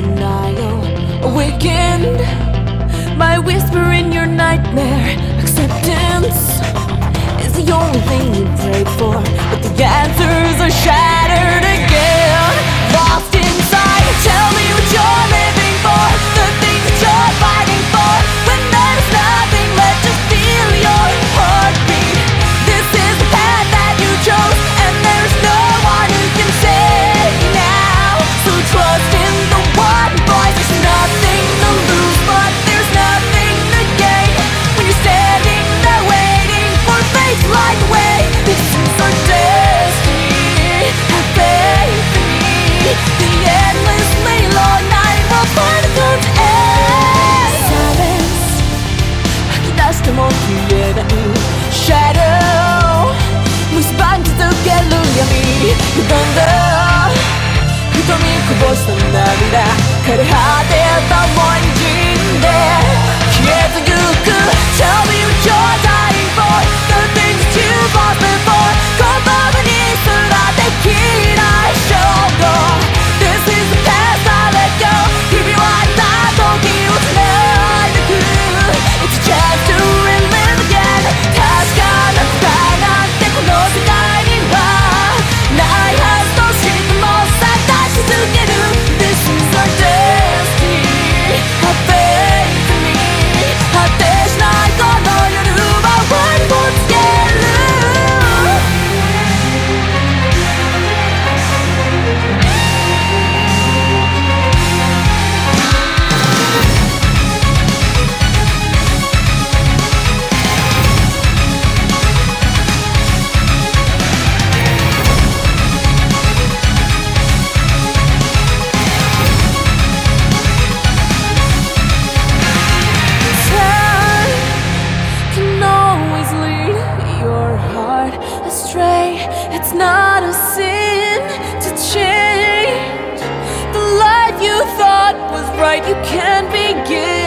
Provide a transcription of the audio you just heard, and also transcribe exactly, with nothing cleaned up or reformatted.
denial awakened. My whisper in your nightmare. Acceptance is the only thing you prayed for, but the answers are shattered again. Lost inside, tell me what you're living for, the things that you're fighting for, when there's nothing left, just feel your heartbeat. This is the path that you chose, and there's no one who can say now. So trust in the one voice. There's nothing to lose, but there's nothing to gain when you're standing there waiting for fate to light the way. This is our destiny. Have faith in me. The endlessly long night will finally come to end. Silence 吐き出しても消えない Shadow 蝕み続ける闇。歪んだ瞳こぼした涙、枯れ果てたもにじんで消えてゆく。 Tell me what you're dying for, the things that you've lost before. 言葉にすらできない衝動。 This is the past I let go. ひび割れた時を繋いでく。 It's a chance to relive again. 確かな答えなんてこの世界にはないはずと知っても探し続ける。 This is our destiny. Have faith in me. 果てしないこの夜は終わりを告げる。 It's not a sin to change. The life you thought was right, you can begin.